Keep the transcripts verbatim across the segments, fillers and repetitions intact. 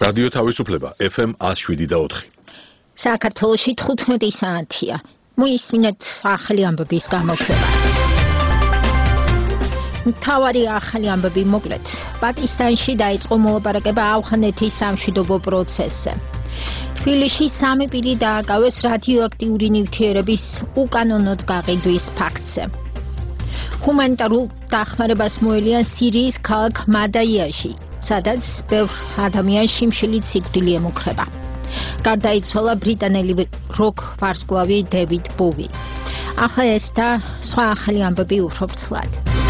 რადიო თავისუფლება ეფ ემ one oh seven და four. საქართველოში თხუთმეტი საათია. მოისმინეთ ახალი ამბების გამოშვება. მთავარი ახალი ამბები მოკლედ. პაკისტანში დაიწყო მოლაპარაკება ავღანეთის სამშვიდობო პროცესზე. თბილისში სამი პირი დააკავეს რადიოაქტიური ნივთიერების უკანონოდ გაყიდვის ფაქტზე. ჰუმანიტარულ დახმარებას მოელიან სირიის ქალაქ მადაიაში, სადაც ბევრ ადამიანს შიმშილით სიკვდილი ემუქრება. გარდაიცვალა ბრიტანელი როკ ვარსკვლავი დევიდ ბოვი. ახლა ეს და სხვა ახალი ამბები უფრო ვრცლად.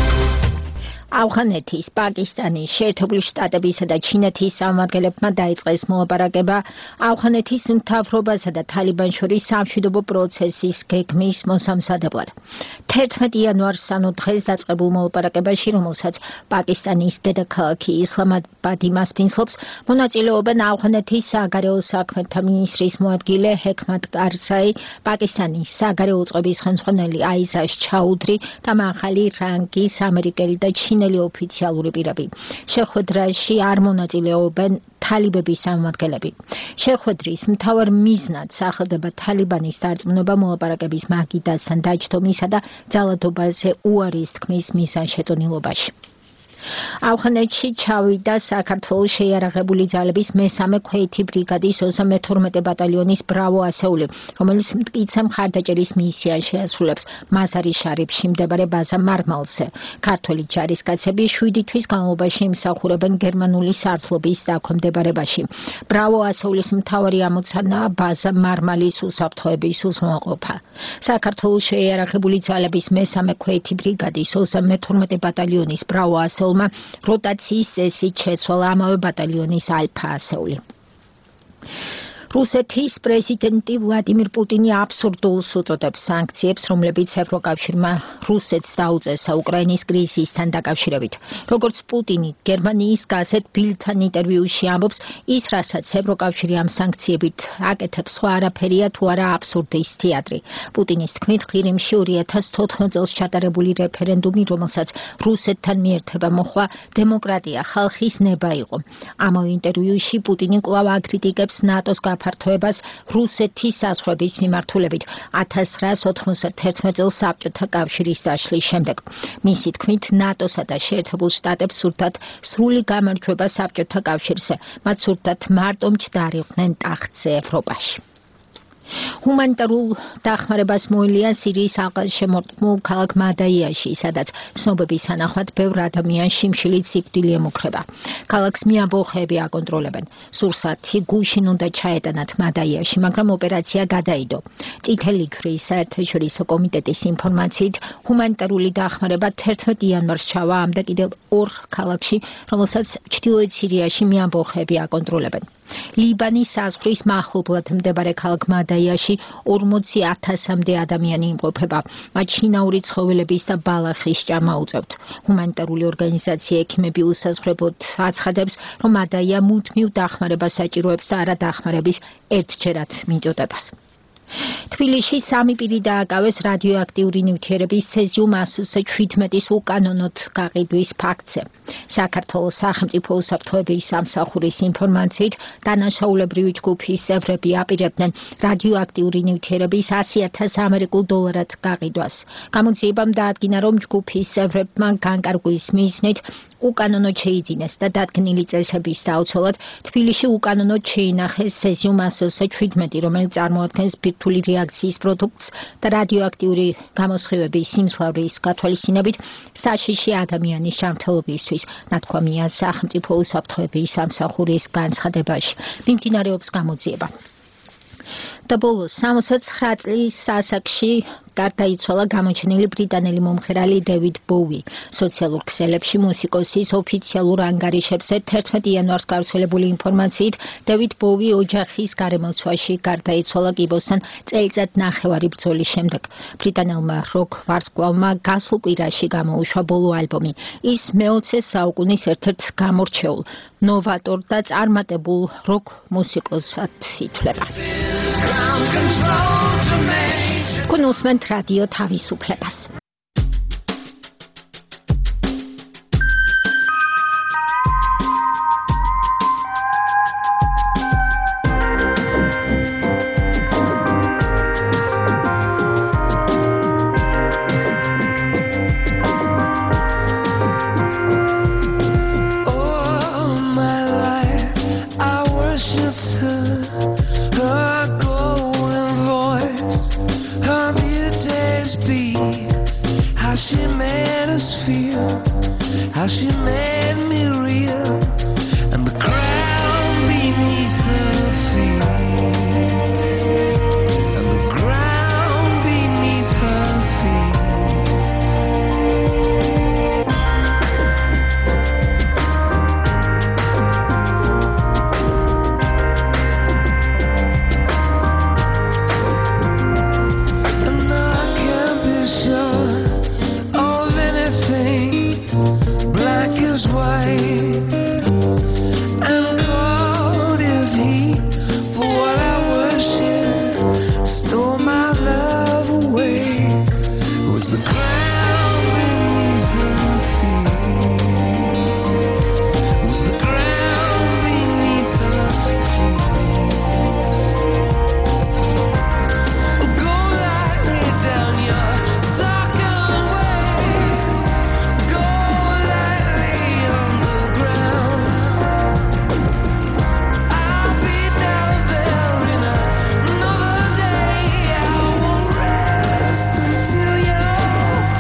ავღანეთის, პაკისტანის, შეერთებული შტატებისა და ჩინეთის წარმომადგენლებმა დაიწყეს მოლაპარაკება ავღანეთის მთავრობასა და თალიბანს შორის სამშვიდობო პროცესის გეგმის მოსამზადებლად. თერთმეტი იანვარს ანუ დღეს დაწყებულ მოლაპარაკებაში, რომელსაც პაკისტანის დედაქალაქი ისლამაბადი მასპინძლობს, მონაწილეობენ ავღანეთის საგარეო საქმეთა მინისტრის მოადგილე ჰექმათ კარზაი, პაკისტანის საგარეო წყობის ხელმძღვანელი აიზაშ ჩაუდრი და მაღალი რანგის ამერიკელი და ჩინელი ოფიციალური პირები. შეხვედრაში არ მონაწილეობენ თალიბების წარმომადგენლები. შეხვედრის მთავარ მიზნად სახელდება თალიბანის დარწმუნება მოლაპარაკების მაგიდასთან დაჯდომისა და ძალადობაზე უარის თქმის მიზანშეწონილობაში. ავღანეთში ჩავიდა საქართველოს შეიარაღებული ძალების მესამე ქვეითი ბრიგადის ოცდამეთორმეტე ბატალიონის ბრავო ასეული, რომელიც მტკიცე მხარდაჭერის მისიას შეასრულებს მაზარი შარიფში მდებარე ბაზა მარმალზე. ქართველი ჯარისკაცები შვიდი თვის განმავლობაში იმსახურებენ გერმანული სარდლობის დაქვემდებარებაში. ბრავო ასეულის მთავარი ამოცანაა ბაზა მარმალის უსაფრთხოების უზრუნველყოფა. საქართველოს შეიარაღებული ძალების მესამე ქვეითი ბრიგადის ოცდამეთორმეტე ბატალიონის ბრავო ასეული როტაციის წესით შეცვალა ამავე ბატალიონის ალფა ასეული. რუსეთის პრეზიდენტი ვლადიმირ პუტინი აბსურდულს უწოდებს სანქციებს, რომლებიც ევროკავშირმა რუსეთს დაუწესა უკრაინის კრიზისთან დაკავშირებით. როგორც პუტინი გერმანიის გაზეთ ბილდთან ინტერვიუში ამბობს, ის რასაც ევროკავშირი ამ სანქციებით აკეთებს, სხვა არაფერია თუ არა აბსურდის თეატრი. პუტინის თქმით, ყირიმში ორი ათას თოთხმეტ წელს ჩატარებული რეფერენდუმი, რომელსაც რუსეთთან მიერთება მოხვა, დემოკრატია, ხალხის ნება იყო. ამავე ინტერვიუში პუტინი კვლავ აკრიტიკებს ნატოს ფართოებას რუსეთის საზღვრების მიმართულებით ათას ცხრაას ოთხმოცდათერთმეტ წელს საბჭოთა კავშირის დაშლის შემდეგ. მისი თქმით, ნატოსა და შეერთებულ შტატებს სურდათ სრული გამარჯვება საბჭოთა კავშირზე, მათ სურდათ მარტო მჯდარიყვნენ ტახტზე ევროპაში. ჰუმანიტარულ დახმარებას მოელიან სირიის აღარ-შემორტყმულ ქალაქ მადაიაში, სადაც ცნობების თანახმად ბევრ ადამიანს შიმშილით სიკვდილი ემუქრება. ქალაქს მეამბოხეები აკონტროლებენ. სურსათი გუშინ უნდა ჩაეტანათ მადაიაში, მაგრამ ოპერაცია გადაიდო. წითელი ქრის საერთაშორისო კომიტეტის ინფორმაციით, ჰუმანიტარული დახმარება თერთმეტი იანვარს ჩავა ამ და კიდევ ორ ქალაქში, რომელსაც ჩრდილოეთ სირიაში მეამბოხეები აკონტროლებენ. ლიბანის საზღვრის მახლობლად მდებარე ქალაქ მადაიაში ორმოცი ათასამდე ადამიანი იმყოფება. მათ შინაური ცხოველების და ბალახის ჭამა უწევთ. ჰუმანიტარული ორგანიზაცია ექიმები უსაზღვრებლად აცხადებს, რომ მადაია მუდმივ დახმარებას საჭიროებს და არა დახმარების ერთჯერად მიწოდებას. თბილისში სამი პირი დააკავეს რადიოაქტიური ნივთიერების ცეზიუმ one oh seven უკანონოდ გაყიდვის ფაქტზე. საქართველოს სახელმწიფო უსაფრთხოების სამსახურის ინფორმაციით, დანაშაულებრივი ჯგუფის წევრები აპირებდნენ რადიოაქტიური ნივთიერების ასი ათას ამერიკულ დოლარად გაყიდვას. გამოძიებამ დაადგინა, რომ ჯგუფის წევრებმა განკარგვის მიზნით უკანონოდ შეიძინეს და დადგენილი წესების დაუცველად თბილისში უკანონოდ შეინახეს ცეზიუმ one oh seven, რომელიც წარმოადგენს ბირთვული რეაქციის პროდუქტს და რადიოაქტიური გამოსხივების სიმძლავრის გათვალისწინებით საშიში ადამიანის ჯანმრთელობისთვის, ნათქვამია სახელმწიფო უსაფრთხოების სამსახურის განცხადებაში. მიმდინარეობს გამოძიება. და ბოლოს სამოცდათცხრა წლის ასაკში გარდაიცვალა გამოჩენილი ბრიტანელი მომღერალი დევიდ ბოვი. სოციალურ ქსელებში მუსიკოსის ოფიციალურ ანგარიშებზე თერთმეტი იანვარს გავრცელებული ინფორმაციით, დევიდ ბოვი ოჯახის გარემოცვაში გარდაიცვალა კიბოსთან წელიწად ნახევარი ბრძოლის შემდეგ. ბრიტანელმა როკ ვარსკვლავმა გასულ კვირაში გამოუშვა ბოლო ალბომი. ის მეოცე საუკუნის ერთ-ერთ გამორჩეულ, ნოვატორ და წარმატებულ როკ მუსიკოსად ითვლება. Kun usment radio თავისუფლებას. she made us feel, how she made me real, and the ground beneath her feet, and the ground beneath her feet. And I can't be sure of anything, black as white and cold as heat. For what I worship stole my love away. It was the ground beneath her feet. It was the ground beneath her feet. Go lightly down your darkened way. Go lightly underground. I'll be down there in another day. I won't rest until you're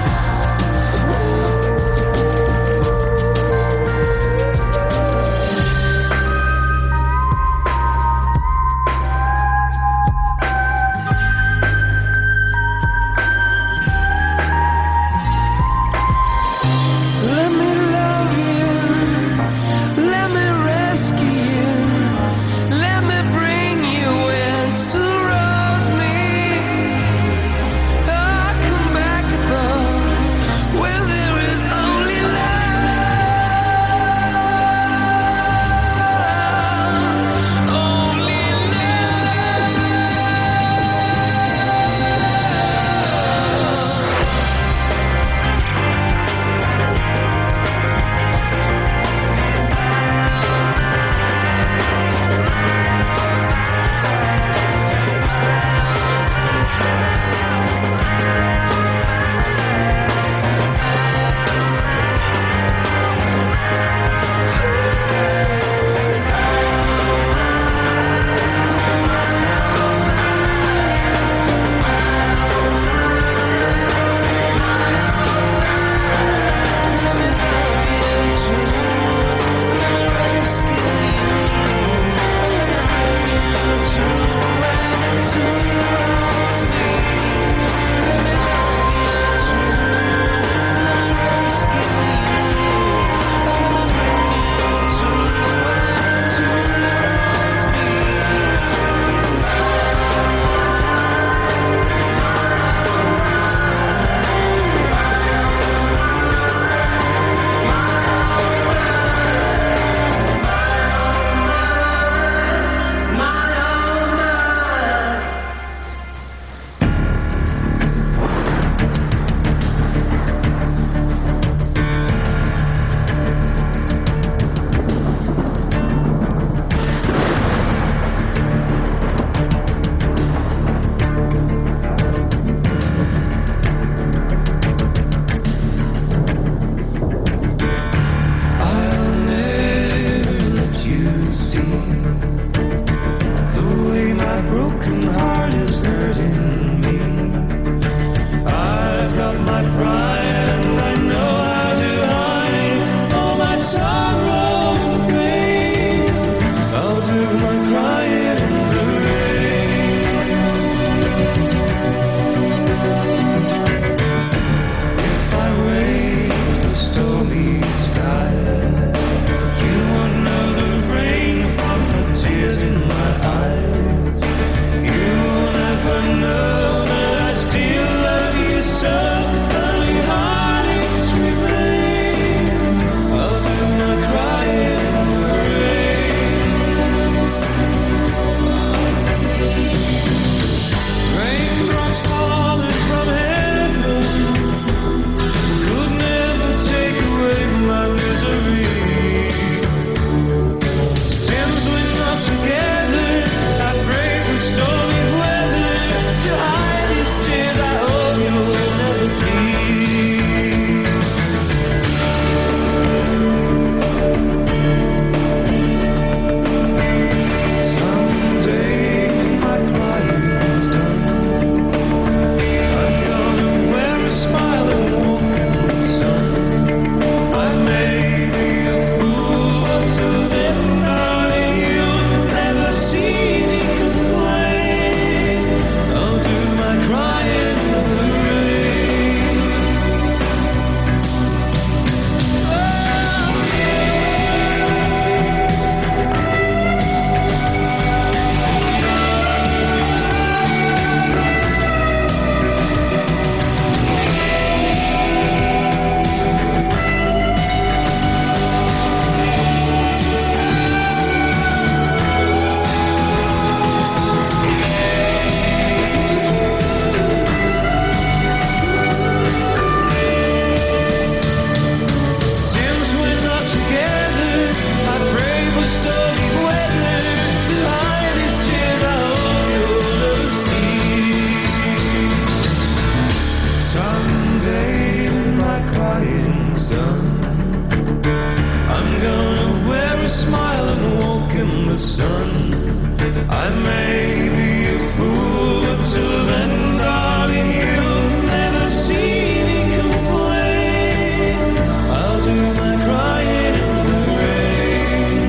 the sun. I may be a fool, but till then, darling, you'll never see me complain. I'll do my crying in the rain.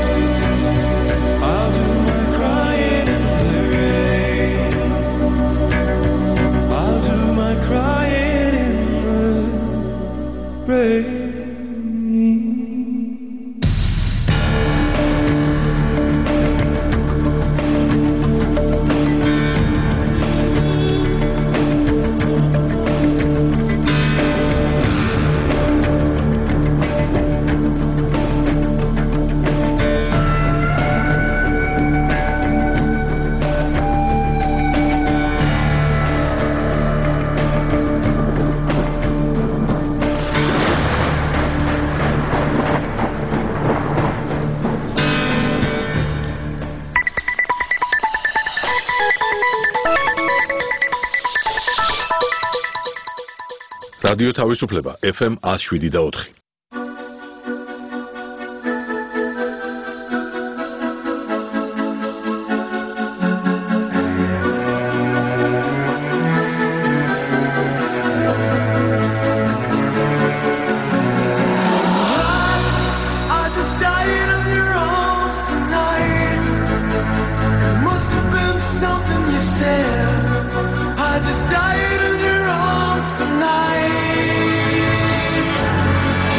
I'll do my crying in the rain. I'll do my crying in the rain. რადიო თავისუფლება ეფ ემ one oh seven და four. I just died in your arms tonight. It must have been something you said. I just died in your arms tonight.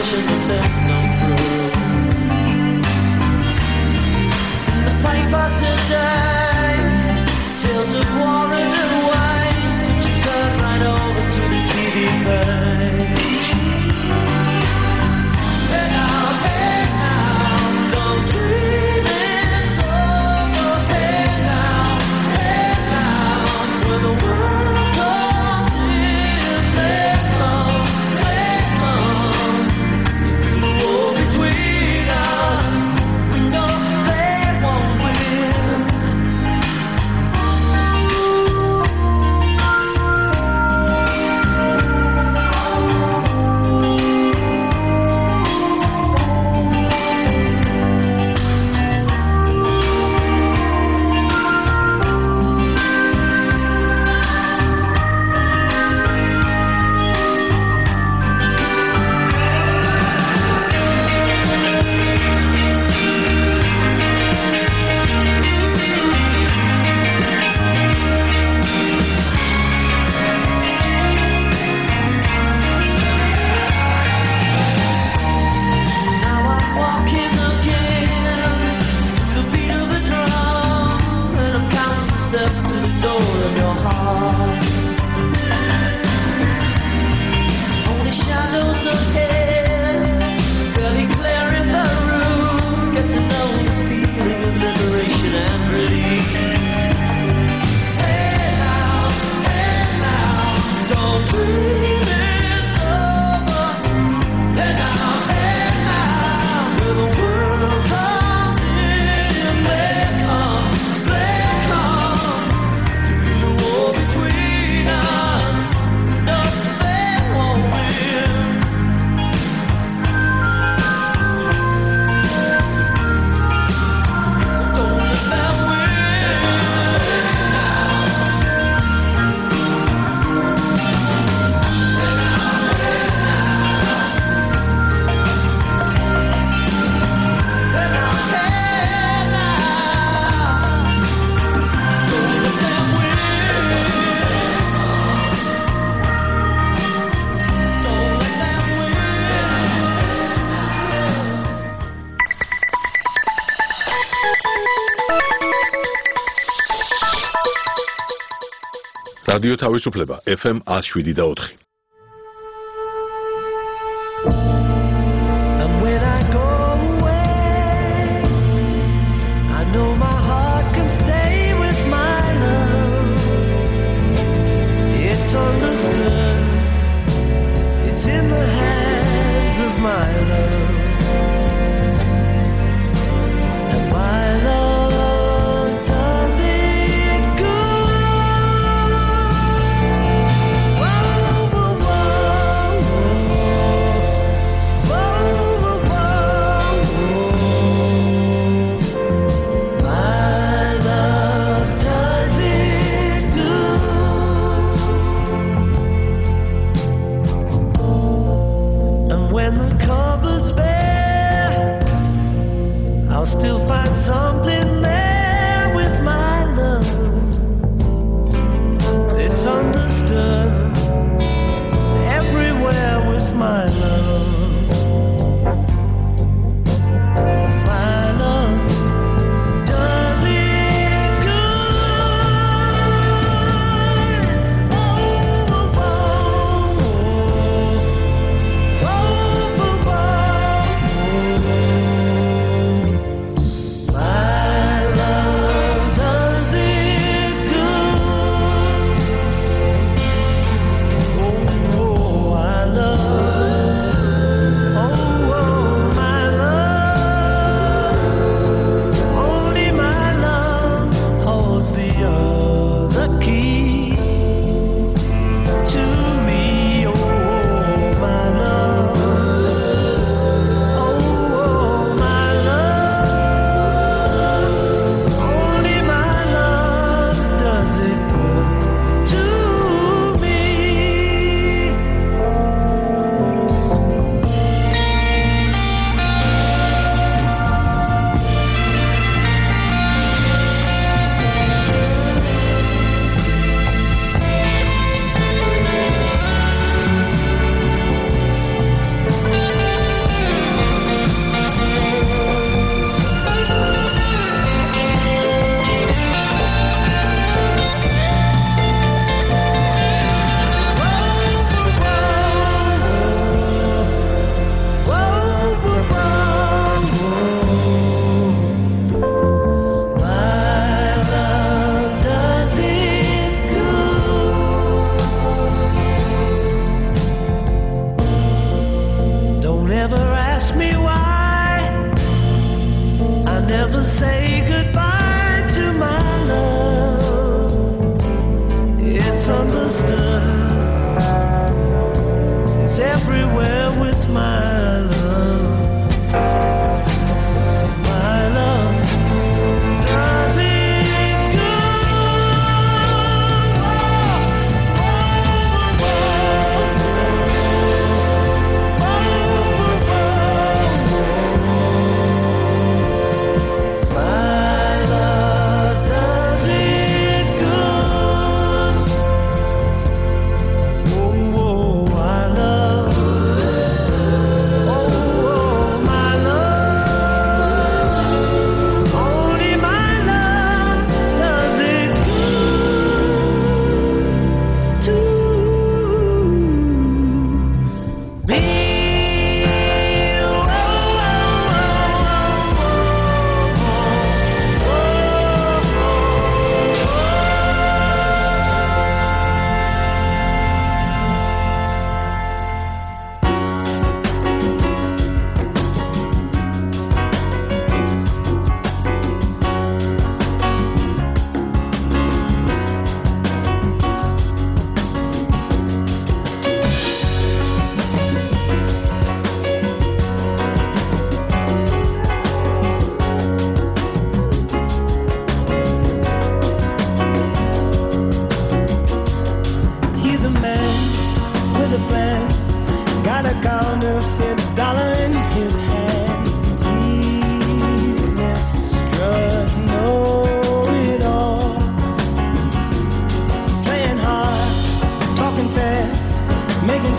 watching the fence come through. In the paper today, tales of Warren and Waste. You turn right over to the T V page. Hey now, hey now, don't dream it's over. Hey now, hey now, when the world comes in, they come, they come to do the war between us. We know they won't win. Now I'm walking again to the beat of the drum, and I'm counting the steps to the door of your heart. Only shadows ahead, barely clearing the room. Get to know the feeling of liberation and relief. Hey now, hey now, don't dream it's over. Hey now, hey now, when the world comes in, they come, they come to do the war between us. No, they won't win. Don't let them win. Hey now, hey now, don't let them win. Don't let them win. რადიო თავისუფლება ეფ ემ one oh seven და four. And when I go away, I know my heart can stay with my love. It's understood, it's in the hands of my love. And my love does it good. Whoa, whoa.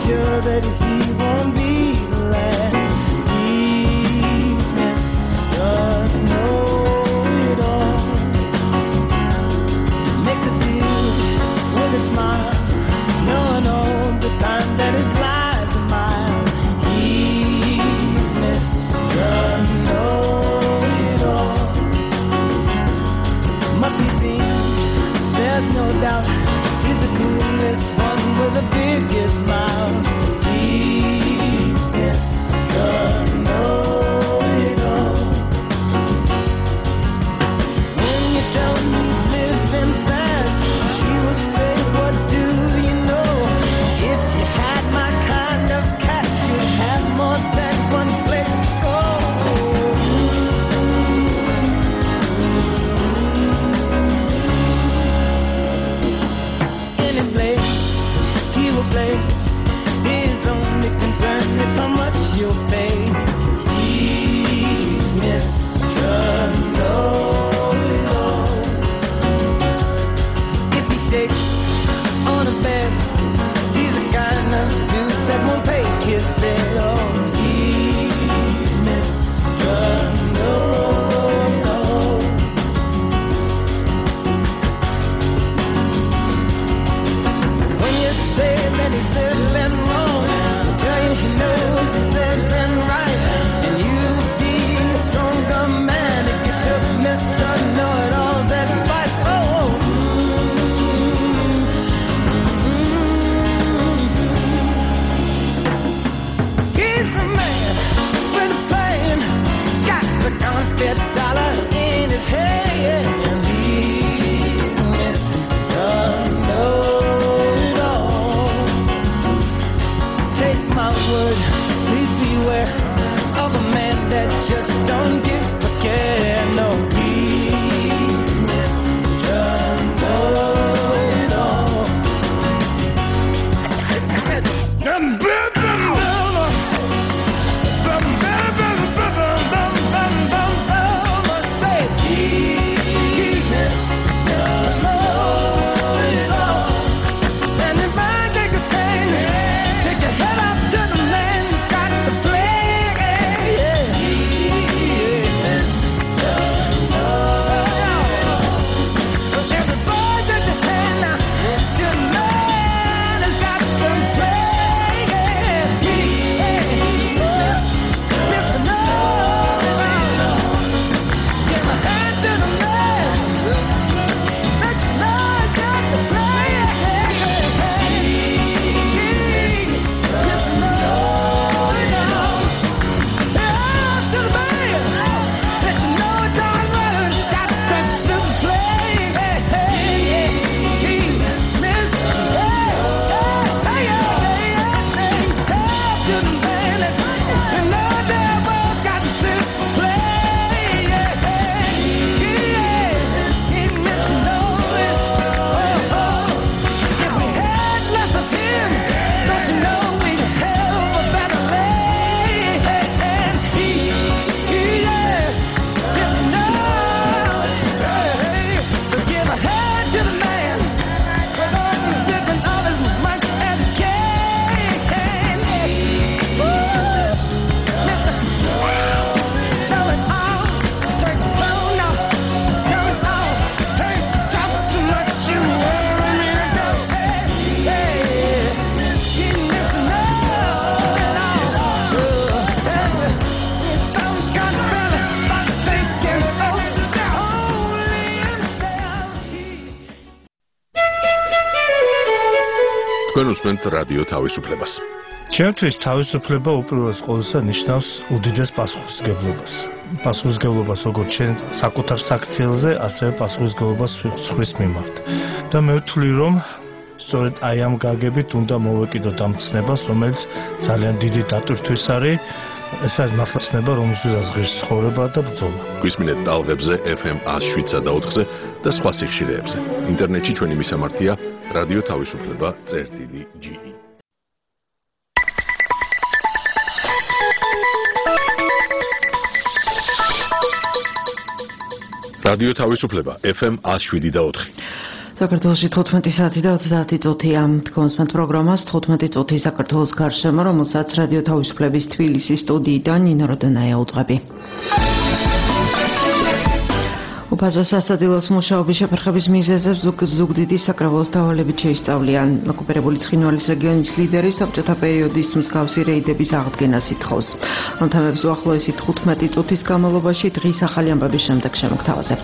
sure that he won't be the last. He's Mister Know-It-All. Makes a deal with a smile, knowing all the time that his lies are mine. He's Mister Know-It-All. Must be seen, there's no doubt. He's the coolest one with the biggest smile. He's Mister Know-It-All. When you tell him he's living fast, he will say, what do you know? If you had my kind of cash, you'd have more than one place to go. Any place he will play, his only concern is how much you'll pay. He's Mister Know-It-All. If he shakes on a bed, he's the kind of dude that won't pay his bill. Oh, he's Mister Know-It-All. When you say that he's living wrong, he'll tell you he knows he's living right. And you'd be a stronger man if you took Mister Know-It-All's advice. Oh, he's the man with a plan, got the counterfeit dollar in his hand. He's Mister Know-It-All. Take my word, please beware of a man that just don't give a care. No, he's Mister Know-It-All. Say, he's Mister Know-It-All. And if I take a pain, take your head up to the man who's got the play. He's Mister Know-It-All. So everybody take your hand now to the man who's got the play. He's Mister Know-It-All. Give a hand to the man that you know has got the play. Mister Know-It-All. Yeah, to the man that you know darn well has got the super play. He's Mister Know-It-All. Hey, yeah, hey, to the man that you know damn well got the super play. He's Mister Know-It-All. If we had less of him, don't you know we'd have a better land? He is Mister Know-It-All. So give a hand to the man with all the living of as much as he can. Mister Know-It-All. Take the phone now. Know-It-All. Hey, talk too much, you worry me to go. Hey, he's Mister Know-It-All. He's some kind of fella, lost thinking, only himself. თქვენ უსმენთ რადიო თავისუფლებას. ჩემთვის თავისუფლება უპირველეს ყოვლისა ნიშნავს უდიდეს პასუხისმგებლობას. პასუხისმგებლობას როგორც შენ საკუთარ საქციელზე, ასევე პასუხისმგებლობას სხვის მიმართ. და მე ვთვლი, რომ სწორედ აი ამ გაგებით უნდა მოვეკიდოთ ამ ცნებას, რომელიც ძალიან დიდი დატვირთვის არის. ეს არის მართლა ცნება, რომელსაც ღირს ცხოვრება და ბრძოლა. გვისმინეთ ტალღებზე ეფ ემ one oh seven point eight-ზე და სხვა სიხშირეებზე. ინტერნეტში ჩვენი მისამართია რადიო თავისუფლება წერტილი ჯი ი. რადიო თავისუფლება ეფ ემ one oh seven point four. საქართველოში თხუთმეტი საათი და ოცდაათი წუთია. თქვენს პროგრამას თხუთმეტი წუთი საქართველოს გარშემო, რომელსაც რადიო თავისუფლების თბილისის სტუდიიდან ნინო როდონაია უძღვები. უფაზო სასადილოს მუშაობის შეფერხების მიზეზებს ზუგდიდი საკრებულოს დავალებით შეისწავლიან. ოკუპირებული ცხინვალის რეგიონის ლიდერი საბჭოთა პერიოდის მსგავსი რეიდების აღდგენას ითხოვს. ამ თემებს უახლოესი თხუთმეტი წუთის განმავლობაში დღის ახალი ამბების შემდეგ შემოგთავაზებთ.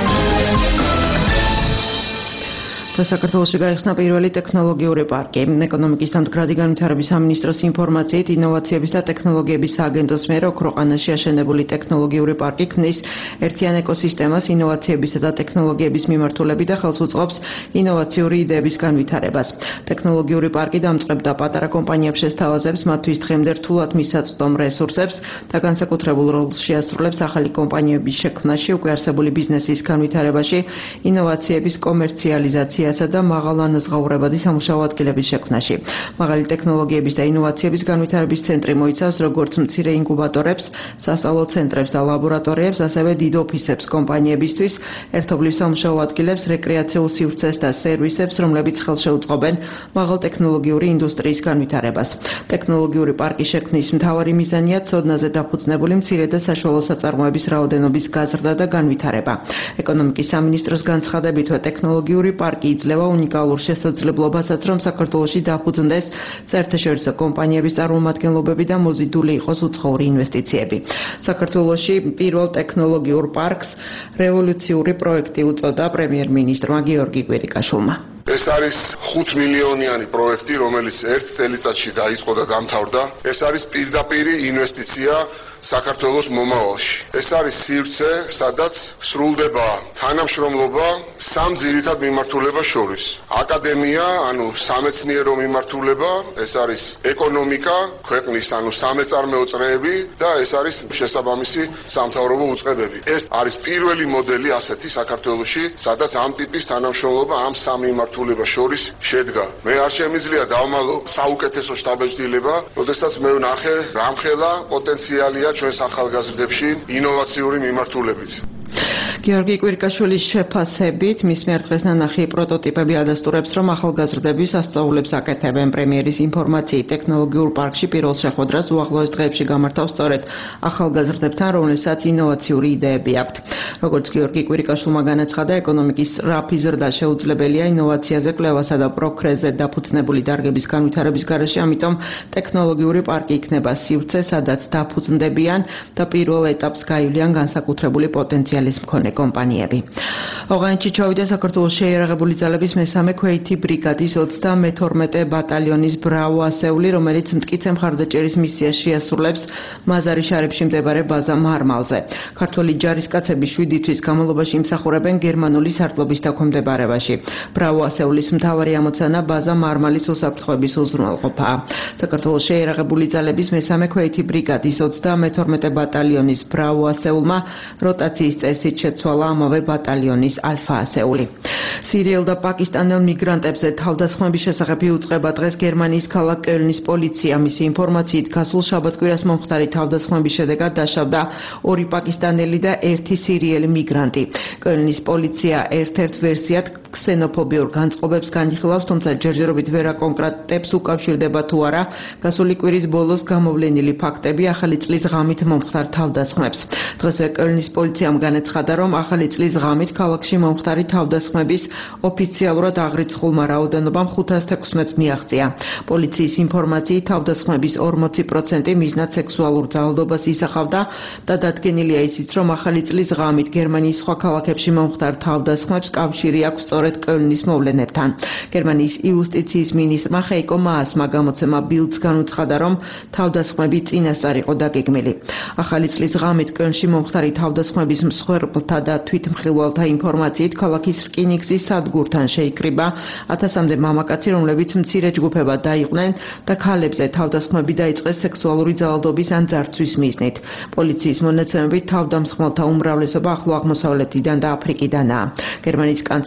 საქართველოში გაიხსნა პირველი ტექნოლოგიური პარკი. ეკონომიკის დამდგრადი განვითარების სამინისტროს ინფორმაციით, ინოვაციების და ტექნოლოგიების სააგენტოს მიერ ოქროყანაში აშენებული ტექნოლოგიური პარკი ქმნის ერთიან ეკოსისტემას ინოვაციებისა და ტექნოლოგიების მიმართულებით და ხელს უწყობს ინოვაციური იდეების განვითარებას. ტექნოლოგიური პარკი დამწყებდა პატარა კომპანიებს შესთავაზებს, მათთვის დღემდე რთულად მისაწვდომ რესურსებს და განსაკუთრებულ როლს შეასრულებს ახალი კომპანიების შექმნაში, უკვე არსებული ბიზნესის განვითარებაში, ინოვაციების კომერციალიზაციაში და მაღალანაზღაურებადი სამუშაო ადგილების შექმნაში. მაღალი ტექნოლოგიების და ინოვაციების განვითარების ცენტრი მოიცავს როგორც მცირე ინკუბატორებს, სასწავლო ცენტრებს და ლაბორატორიებს, ასევე დიდ ოფისებს კომპანიებისთვის, ერთობლივ სამუშაო ადგილებს, რეკრეაციულ სივრცეს და სერვისებს, რომლებიც ხელს შეუწყობენ მაღალტექნოლოგიური ინდუსტრიის განვითარებას. ტექნოლოგიური პარკის შექმნის მთავარი მიზანია ცოდნაზე დაფუძნებული მცირე და საშუალო საწარმოების რაოდენობის გაზრდა და განვითარება. ეკონომიკის სამინისტროს განცხადებითვე ტექნოლოგიური პარკი იძლევა უნიკალურ შესაძლებლობასაც, რომ საქართველოში დაფუძნდეს საერთაშორისო კომპანიების წარმომადგენლობები და მოზიდული იყოს უცხოური ინვესტიციები. საქართველოში პირველ ტექნოლოგიურ პარკს რევოლუციური პროექტი უწოდა პრემიერ-მინისტრმა გიორგი კვირიკაშვილმა. ეს არის ხუთ მილიონიანი პროექტი, რომელიც ერთ წელიწადში დაიწყო და დამთავრდა. ეს არის პირდაპირი ინვესტიცია საქართველოს მომავალში. ეს არის სივრცე, სადაც სრულდება თანამშრომლობა სამ ძირითად მიმართულებას შორის. აკადემია, ანუ სამეცნიერო მიმართულება, ეს არის ეკონომიკა, ქვეყნის, ანუ სამეწარმეო წრეები და ეს არის შესაბამისი სამთავრობო უწყებები. ეს არის პირველი მოდელი ასეთი საქართველოში, სადაც ამ ტიპის თანამშრომლობა ამ სამ მიმართულებას შორის შედგა. მე არ შემიძლია დავმალო საუკეთესო შტაბეჭდილება, როდესაც მე ვნახე რამხელა პოტენციალია ჩვენს ახალგაზრდებში ინოვაციური მიმართულებით. გიორგი კვირიკაშვილის შეფასებით, მის მიერ დღეს ნანახი პროტოტიპები ადასტურებს, რომ ახალგაზრდები სასწაულებს აკეთებენ. პრემიერის ინფორმაციით, ტექნოლოგიურ პარკში პირველ შეხვედრას უახლოეს დღეებში გამართავს სწორედ ახალგაზრდებთან, რომლებსაც ინოვაციური იდეები აქვთ. როგორც გიორგი კვირიკაშვილმა განაცხადა, ეკონომიკის სწრაფი ზრდა შეუძლებელია ინოვაციაზე, კვლევასა და პროგრესზე დაფუძნებული დარგების განვითარების გარეშე, ამიტომ ტექნოლოგიური პარკი იქნება სივრცე, სადაც დაფუძნდებიან და პირველ ეტაპს გაივლიან განსაკუთრებული პოტენციალის მქონე კომპანიები. ოღონდ ჩავიდა საქართველოს შეიარაღებული ძალების მესამე ქვეითი ბრიგადის ოცდამეთორმეტე ბატალიონის ბრავო ასეული, რომელიც მტკიცე მხარდაჭერის მისიას შეასრულებს მაზარი შარებში მდებარე ბაზა მარმალზე. ქართველი ჯარისკაცები შვიდი თვის განმავლობაში იმსახურებენ გერმანული სარდლობის დაქვემდებარებაში. ბრავო ასეულის მთავარი ამოცანა ბაზა მარმალის უსაფრთხოების უზრუნველყოფაა. საქართველოს შეიარაღებული ძალების მესამე ქვეითი ბრიგადის ოცდამეთორმეტე ბატალიონის ბრავო ასეულმა როტაციის წესით შეცვალა ამავე ბატალიონის ალფა ასეული. სირიელ და პაკისტანელ მიგრანტებზე თავდასხმების შესახებ იუწყება დღეს გერმანიის ქალაქ კელნის პოლიცია. მისი ინფორმაციით, გასულ შაბათ-კვირას მომხდარი თავდასხმების შედეგად დაშავდა ორი პაკისტანელი და ერთი სირიელი მიგრანტი. კელნის პოლიცია ერთ-ერთ ვერსიად ქსენოფობიურ განწყობებს განიხილავს, თუმცა ჯერჯერობით ვერ აკონკრეტებს უკავშირდება თუ არა გასული კვირის ბოლოს გამოვლენილი ფაქტები ახალი წლის ღამით მომხდარ თავდასხმებს. დღესვე კელნის პოლიციამ განაცხადა, რომ ახალი წლის ღამით ქალაქში მომხდარი თავდასხმების ოფიციალურად აღრიცხულმა რაოდენობამ ხუთას თექვსმეტს მიაღწია. პოლიციის ინფორმაციით, თავდასხმების ორმოცი პროცენტი მიზნად სექსუალურ ძალადობას ისახავდა და დადგენილია ისიც, რომ ახალი წლის ღამით გერმანიის სხვა ქალაქებში მომხდარ თავდასხმებს კავშირი აქვს სწორედ კელნის მოვლენებთან. გერმანიის იუსტიციის მინისტრმა ხეიკო მაასმა გამოცემა ბილდს განუცხადა, რომ თავდასხმები წინასწარ იყო დაგეგმილი. ახალი წლის ღამით კელნში მომხდარი თავდასხმების მსხვერპლთა და თვითმხილველთა ინფორმაციით, ქალაქის რკინიგზის სადგურთან შეიკრიბა ათასამდე მამაკაცი, რომლებიც მცირე ჯგუფებად დაიყვნენ და ქალებზე თავდასხმები დაიწყეს სექსუალური ძალადობის ან ძარცვის მიზნით. პოლიციის მონაცემებით, თავდამსხმელთა უმრავლესობა ახლო აღმოსავლეთიდან და აფრიკიდანაა. გერმანიის კანცლერმა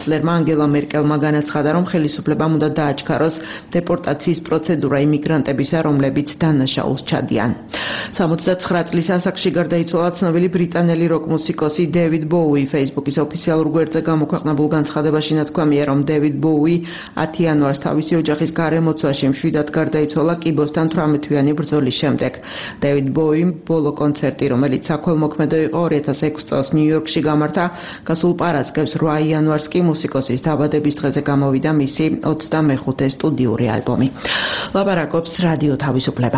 ანგელა მერკელმა განაცხადა, რომ ხელისუფლებამ უნდა დააჩქაროს დეპორტაციის პროცედურა იმიგრანტებისა, რომლებიც დანაშაულს ჩადიან. სამოცდაცხრა წლის ასაკში გარდაიცვალა ცნობილი ბრიტანელი როკ მუსიკოსი დევიდ ბოუი. Facebook-ის ოფიციალურ გვერდზე გამოქვეყნებულ განცხადებაში ნათქვამია, რომ დევიდ ბოუი ათი იანვარს თავისი ოჯახის გარემოცვაში მშვიდად გარდაიცვალა კიბოსთან თვრამეტ-თვიანი ბრძოლის შემდეგ. დევიდ ბოუიმ ბოლო კონცერტი, რომელიც საქველმოქმედო იყო ორი ათას ექვსი წელს ნიუ-იორკში გამართა, გასულ პარასკევს რვა იანვარს კი მუსიკოსის დაბადების დღეზე გამოვიდა მისი ოცდამეხუთე სტუდიური ალბომი. ლაპარაკობს რადიო თავისუფლება.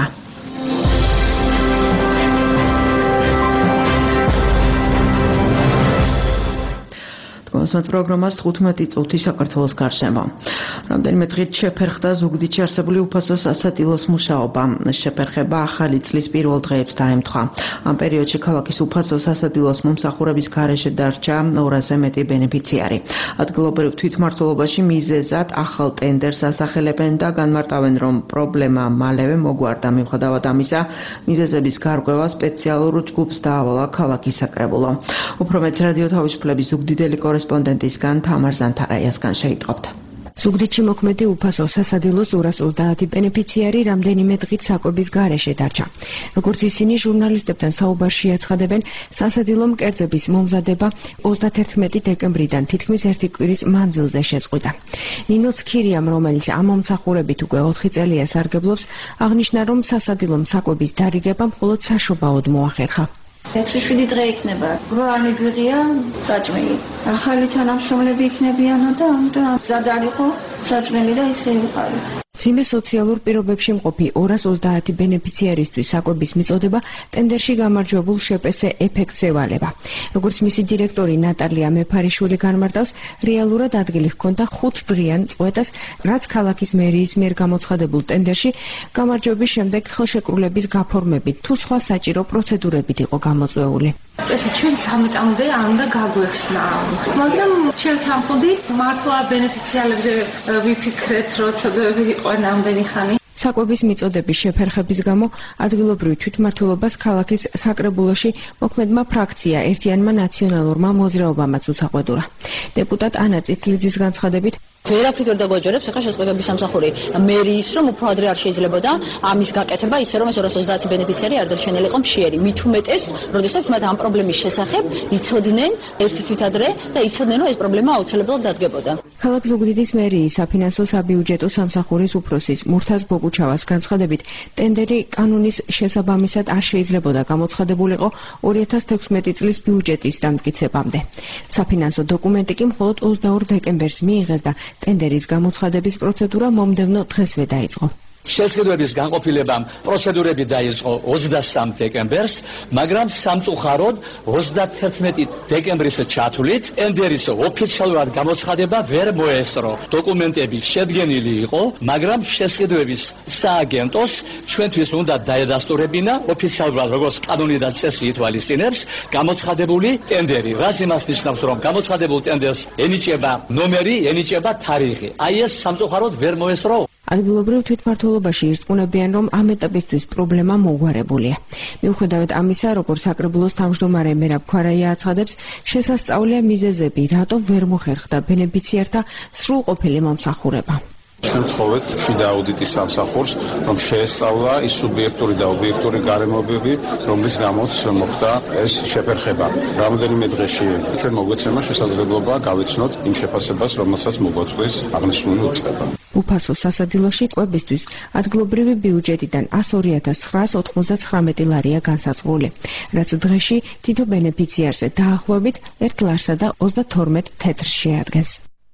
მოსმენთ პროგრამას თხუთმეტი წუთი საქართველოს გარშემო. რამდენიმე დღით შეფერხდა ზუგდიდში არსებული უფასო სასადილოს მუშაობა. შეფერხება ახალი წლის პირველ დღეებს დაემთხვა. ამ პერიოდში ქალაქის უფასო სასადილოს მომსახურების გარეშე დარჩა ორასზე მეტი ბენეფიციარი. ადგილობრივ თვითმმართველობაში მიზეზად ახალ ტენდერს ასახელებენ და განმარტავენ, რომ პრობლემა მალევე მოგვარდა. მიუხედავად ამისა, მიზეზების გარღვევა სპეციალურ ჯგუფს დაავალა ქალაქის საკრებულო. უფრო მეტ რადიო თავისუფლების ზუგდიდელი კორესპონდენტისგან თამარ ზანთარაიასგან შეიტყობთ. ზუგდიდში მოქმედი უფასო სასადილოს ორას ოცდაათი ბენეფიციარი რამდენიმე დღით საკვების გარეშე დარჩა. როგორც ისინი ჟურნალისტებთან საუბარში აცხადებენ, სასადილომ კერძების მომზადება ოცდათერთმეტი დეკემბრიდან თითქმის ერთი კვირის მანძილზე შეწყვიტა. ნინო ცქირიამ, რომელიც ამ მომსახურებით უკვე ოთხი წელია სარგებლობს, აღნიშნა, რომ სასადილომ საკვების დარიგება მხოლოდ საშობაოდ მოახერხა. ექვსი შვიდი დღე იქნება. რო არ მიგვიღია საჭმელი. ახალი თანამშრომლები იქნებიანო და ამიტომ მზად არ იყო საჭმელი და ისე ვიყავით. ძიმე სოციალურ პირობებში მყოფი ორას ოცდაათი ბენეფიციარისთვის საკვების მიწოდება ტენდერში გამარჯვებულ შეპესე ეფექტს ევალება. როგორც მისი დირექტორი ნატალია მეფარიშვილი განმარტავს, რეალურად ადგილი ჰქონდა ხუთდღიან წყვეტას, რაც ქალაქის მერიის მიერ გამოცხადებულ ტენდერში გამარჯვების შემდეგ ხელშეკრულების გაფორმებით თუ სხვა საჭირო პროცედურებით იყო გამოწვეული. წესი ჩვენ სამი წამამდე არ უნდა გაგვეხსნა, მაგრამ შევთანხმდით მართლა ბენეფიციარებზე ვიფიქრეთ, როცა ვიყავ ამდენი ხანი. საკვების მიწოდების შეფერხების გამო ადგილობრივ თვითმმართველობას ქალაქის საკრებულოში მოქმედმა ფრაქცია ერთიანმა ნაციონალურმა მოძრაობამაც უცაყვედურა. დეპუტატ ანა წითლიძის განცხადებით, ვერაფრით ვერ დაგვაჯერებს ახლა შესყიდვების სამსახური მერიის, რომ უფრო ადრე არ შეიძლებოდა ამის გაკეთება, ისე რომ ეს ორას ოცდაათი ბენეფიციარი არ დარჩენილი იყო მშიერი. მით უმეტეს, როდესაც მათ ამ პრობლემის შესახებ იცოდნენ ერთი თვით ადრე და იცოდნენ, რომ ეს პრობლემა აუცილებლად დადგებოდა. ქალაქ ზუგდიდის მერიის საფინანსო საბიუჯეტო სამსახურის უფროსის მურთაზ ბოგუჩავას განცხადებით, ტენდერი კანონის შესაბამისად არ შეიძლებოდა გამოცხადებულიყო ორი ათას თექვსმეტი წლის ბიუჯეტის დამტკიცებამდე. საფინანსო დოკუმენტი კი მხოლოდ ოცდაორ დეკემბერს მიიღეს და ტენდერის გამოცხადების პროცედურა მომდევნო დღესვე დაიწყო. შესყიდვების განყოფილებამ პროცედურები დაიწყო ოცდასამ დეკემბერს, მაგრამ სამწუხაროდ ოცდათერთმეტი დეკემბრის ჩათვლით ტენდერის ოფიციალურად გამოცხადება ვერ მოესწრო. დოკუმენტები შედგენილი იყო, მაგრამ შესყიდვების სააგენტოს ჩვენთვის უნდა დაედასტურებინა ოფიციალურად, როგორც კანონი და წესი ითვალისწინებს, გამოცხადებული ტენდერი. რაც იმას ნიშნავს, რომ გამოცხადებულ ტენდერს ენიჭება ნომერი, ენიჭება თარიღი. აი ეს სამწუხაროდ ვერ მოესწრო. ადგილობრივ თვითმმართველობაში ირწმუნებიან, რომ ამ ეტაპისთვის პრობლემა მოგვარებულია. მიუხედავად ამისა, როგორც საკრებულოს თავმჯდომარე მერაბ ქვარაია აცხადებს, შესასწავლია მიზეზები, რატომ ვერ მოხერხდა ბენეფიციართა სრულყოფილი მომსახურება. ჩვენ ვთხოვეთ შიდა აუდიტის სამსახურს, რომ შეესწავლა ის სუბიექტური და ობიექტური გარემოებები, რომლის გამოც მოხდა ეს შეფერხება. რამოდენიმე დღეში ჩვენ მოგვეცემა შესაძლებლობა გავიცნოთ იმ შეფასებას, რომელსაც მოგვაწვდის აღნიშნული უწყება. უფასო სასადილოში კვებისთვის ადგილობრივი ბიუჯეტიდან ას ორი ათას ცხრაას ოთხმოცდათხრამეტი ლარია განსაზღვრული, რაც დღეში თითო ბენეფიციარზე დაახლოებით ერთ ლარსა და ოცდათორმეტ თეთრს შეადგენს.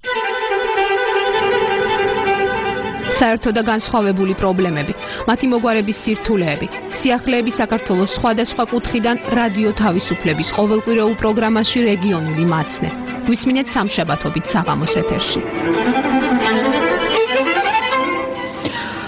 საერთო და განსხვავებული პრობლემები, მათი მოგვარების სირთულეები, სიახლეები საქართველოს სხვადასხვა კუთხიდან რადიო თავისუფლების ყოველკვირეულ პროგრამაში რეგიონული მაცნე. გვისმინეთ სამშაბათობით საღამოს ეთერში.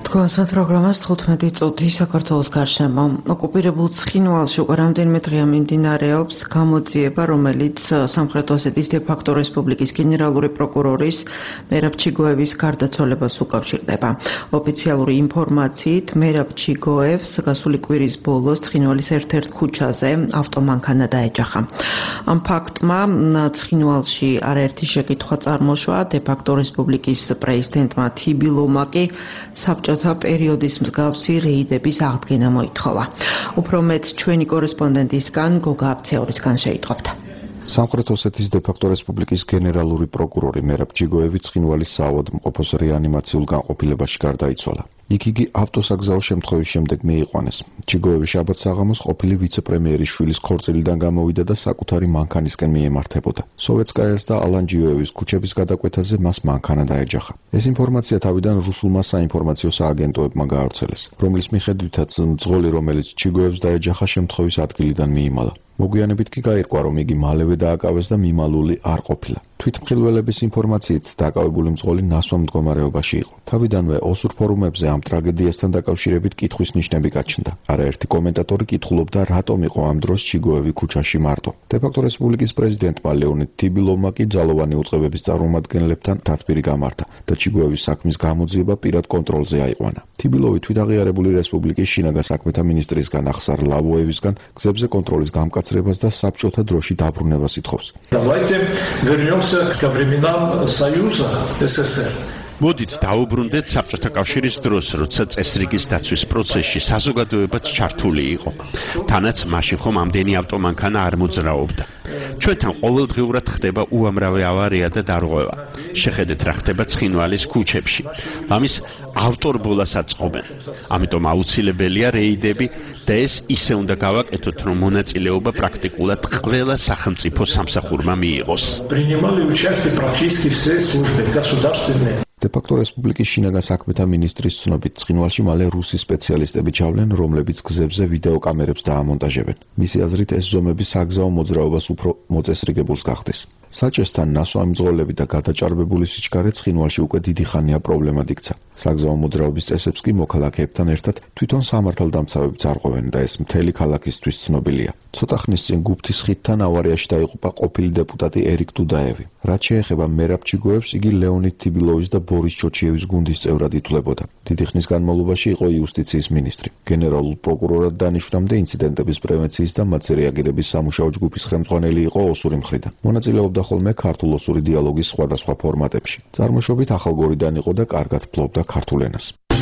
თქვენსათ პროგრამას თხუთმეტი წუთი საქართველოს გარშემო. ოკუპირებულ ცხინვალში უკვე რამდენიმე დღეა მიმდინარეობს გამოძიება, რომელიც სამხრეთ ოსეთის დე-ფაქტო რესპუბლიკის გენერალური პროკურორის მერაბ ჩიგოევის გარდაცვალებას უკავშირდება. ოფიციალური ინფორმაციით, მერაბ ჩიგოევს გასული კვირის ბოლოს ცხინვალის ერთ-ერთ ქუჩაზე ავტომანქანა დაეჯახა. ამ ფაქტმა ცხინვალში არაერთი შეკითხვა წარმოშვა დე-ფაქტო რესპუბლიკის პრეზიდენტმა თიბილოვმა კი საბჭოთა პერიოდის მსგავსი რეიდების აღდგენა მოითხოვა. უფრო მეტ ჩვენი კორესპონდენტისგან გოგა აფცეორისგან შეიტყობთ. სამხრეთ ოსეთის დე-ფაქტო რესპუბლიკის გენერალური პროკურორი მერაბ ჩიგოევი ცხინვალის საავადმყოფოს რეანიმაციულ განყოფილებაში გარდაიცვალა. იქ იგი ავტოსაგზაო შემთხვევის შემდეგ მიიყვანეს. ჩიგოევი შაბათ საღამოს ყოფილი ვიცე-პრემიერის შვილის ქორწილიდან გამოვიდა და საკუთარი მანქანისკენ მიემართებოდა. სოვეტსკაიას და ალანჯიოევის ქუჩების გადაკვეთაზე მას მანქანა დაეჯახა. ეს ინფორმაცია თავიდან რუსულმა საინფორმაციო სააგენტოებმა გაავრცელეს, რომლის მიხედვითაც მძღოლი, რომელიც ჩიგოევს დაეჯახა, შემთხვევის ადგილიდან მიიმალა. მოგვიანებით კი გაირკვა, რომ იგი მალევე დააკავეს და მიმალული არ ყოფილა. თვითმხილველების ინფორმაციით დაკავებული მძღოლი ნასვამ მდგომარეობაში იყო. თავიდანვე ოსურ ფორუმებზე ამ ტრაგედიასთან დაკავშირებით კითხვის ნიშნები გაჩნდა. არაერთი კომენტატორი კითხულობდა, რატომ იყო ამ დროს ჩიგოევი ქუჩაში მარტო. დე-ფაქტო რესპუბლიკის პრეზიდენტმა ლეონიდ თიბილოვმა კი ძალოვანი უწყებების წარმომადგენლებთან დათბირი გამართა და ჩიგოევის საქმის გამოძიება პირად კონტროლზე აიყვანა. თიბილოვი თვითაღიარებული რესპუბლიკის შინაგან საქმეთა მინისტრისგან ახსარ ლავოევისგან გზებზე კონტროლის გამკაცრებას და საბჭოთა დროში დაბრუნებას ითხოვს. Давайте вернемся ко временам Союза СССР. მოდით დაუბრუნდეთ საბჭოთა კავშირის დროს, როცა წესრიგის დაცვის პროცესში საზოგადოებაც ჩართული იყო. თანაც მაშინ ხომ ამდენი ავტომანქანა არ მოძრაობდა. ჩვენთან ყოველდღიურად ხდება უამრავი ავარია და დარღვევა. შეხედეთ რა ხდება ცხინვალის ქუჩებში. ამის ავტორბოლას აწყობენ. ამიტომ აუცილებელია რეიდები და ეს ისე უნდა გავაკეთოთ, რომ მონაწილეობა პრაქტიკულად ყველა სახელმწიფო სამსახურმა მიიღოს. Принимали участие практически все службы государственные. დე-ფაქტო რესპუბლიკის შინაგან საქმეთა მინისტრის ცნობით, ცხინვალში მალე რუსი სპეციალისტები ჩავლენ, რომლებიც გზებზე ვიდეო კამერებს დაამონტაჟებენ. მისი აზრით, ეს ზომები საგზაო მოძრაობას უფრო მოწესრიგებულს გახდეს. საჭესთან ნასვა მძღოლები და გადაჭარბებული სიჩქარე ცხინვალში უკვე დიდი ხანია პრობლემად იქცა. საგზაო მოძრაობის წესებს კი მოქალაქეებთან ერთად თვითონ სამართალდამცავებიც არღვევენ და ეს მთელი ქალაქისთვის ცნობილია. ცოტა ხნის წინ გუფთის ხიდთან ავარიაში დაიღუპა ყოფილი დეპუტატი ერიკ დუდაევი. რაც შეეხება მერაბ ჩიგოევს, იგი ლეონიდ თიბილოვის და ბორის ჩოჩიევის გუნდის წევრად ითვლებოდა. დიდი ხნის განმავლობაში იყო იუსტიციის მინისტრი. გენერალურ პროკურორად დანიშვნამდე ინციდენტების პრევენციის და მათზე რეაგირების სამუშაო ჯგუფის ხელმძღვანელი იყო ოსური მხრიდან. მონაწილეობდა ხოლმე ქართულ-ოსური დიალოგის სხვადასხვა ფორმატებში. წარმოშობით ახალგორიდან იყო და კარგად ფლობდა ქართულ ენას.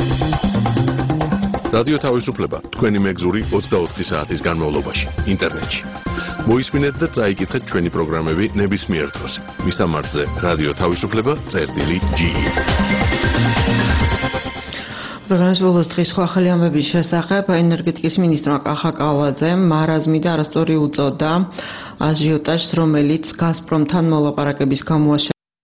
რადიო თავისუფლება თქვენი მეგზური ოცდაოთხი საათის განმავლობაში ინტერნეტში. მოისმინეთ და წაიკითხეთ ჩვენი პროგრამები ნებისმიერ დროს. მისამართზე რადიო თავისუფლება წერტილი ჯი. პროგრამის ბოლოს დღის სხვა ახალი ამბების შესახებ ენერგეტიკის მინისტრმა კახა კალაძემ მარაზმი და არასწორი უწოდა აჟიოტაჟს, რომელიც გაზპრომთან მოლაპარაკების გამოა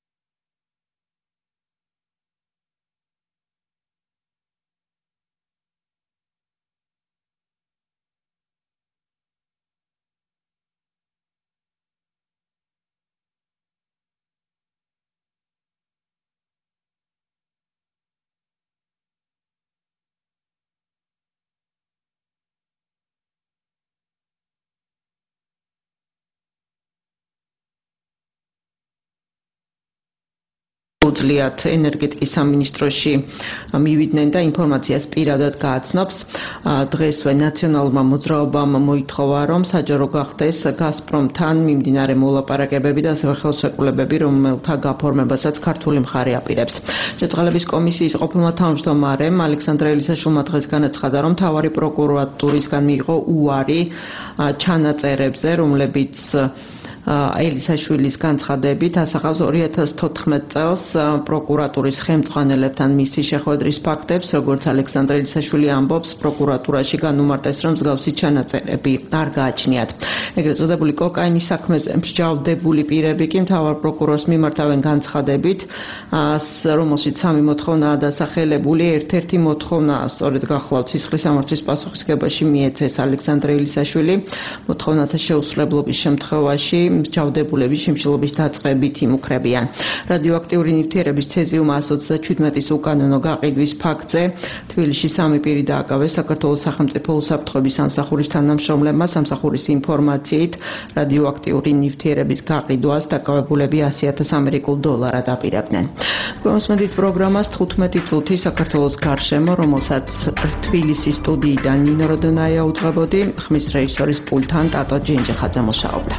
უძლიათ ენერგეტიკის სამინისტროში მივიდნენ და ინფორმაციას პირადად გააცნობს. დღესვე ნაციონალურმა მოძრაობამ მოითხოვა, რომ საჯარო გახდეს გაზპრომთან მიმდინარე მოლაპარაკებები და ასევე ხელშეკრულებები, რომელთა გაფორმებასაც ქართული მხარე აპირებს. შეწყალების კომისიის ყოფილმა თავმჯდომარემ ალექსანდრე ელისაშვილმა დღეს განაცხადა, რომ მთავარი პროკურატურისგან მიიღო უარი ჩანაწერებზე, რომლებიც ელისაშვილის განცხადებით ასახავს ორი ათას თოთხმეტ წელს პროკურატურის ხელმძღვანელებთან მისი შეხვედრის ფაქტებს, როგორც ალექსანდრე ელისაშვილი ამბობს, პროკურატურაში განუმარტეს, რომ მსგავსი ჩანაწერები არ გააჩნიათ. ეგრეთ წოდებული კოკაინის საქმეზე მსჯავრდებული პირები კი მთავარ პროკურორს მიმართავენ განცხადებით, რომელშიც სამი მოთხოვნაა დასახელებული. ერთ-ერთი მოთხოვნა სწორედ გახლავთ სისხლის სამართლის პასუხისგებაში მიეცეს ალექსანდრე ელისაშვილი. მოთხოვნათა შეუსრულებლობის შემთხვევაში ჯავდებულების შიმშილობის დაწყებით იმუქრებიან. რადიოაქტიური ნივთიერების ცეზიუმ ას ოცდაჩვიდმეტის უკანონო გაყიდვის ფაქტზე თბილისში სამი პირი დააკავეს საქართველოს სახელმწიფო უსაფრთხოების სამსახურის თანამშრომლებმა. სამსახურის ინფორმაციით რადიოაქტიური ნივთიერების გაყიდვას დაკავებულები ასი ათას ამერიკულ დოლარად აპირებდნენ. გვემოსმედით პროგრამას თხუთმეტი წუთი საქართველოს გარშემო, რომელსაც თბილისის სტუდიიდან ნინო როდონაია უძღვებოდი, ხმის რეჟისორის პულტთან ტატო ჯინჯიხაძე მუშაობდა.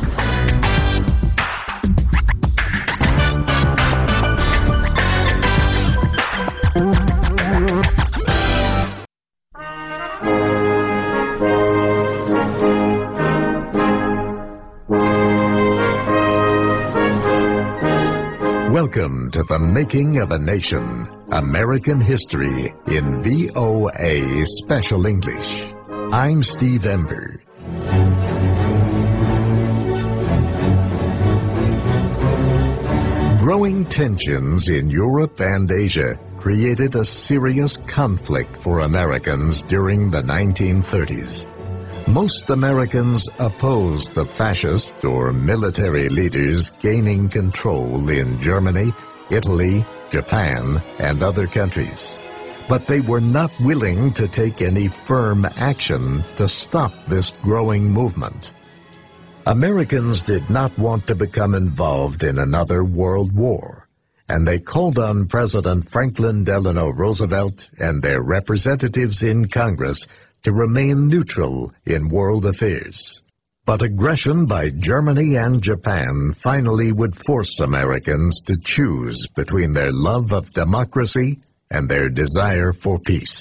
Welcome to the Making of a Nation, American History in V O A Special English. I'm Steve Ember. Growing tensions in Europe and Asia created a serious conflict for Americans during the nineteen thirties. Most Americans opposed the fascist or military leaders gaining control in Germany, Italy, Japan, and other countries. But they were not willing to take any firm action to stop this growing movement. Americans did not want to become involved in another world war, and they called on President Franklin Delano Roosevelt and their representatives in Congress to remain neutral in world affairs. But aggression by Germany and Japan finally would force Americans to choose between their love of democracy and their desire for peace.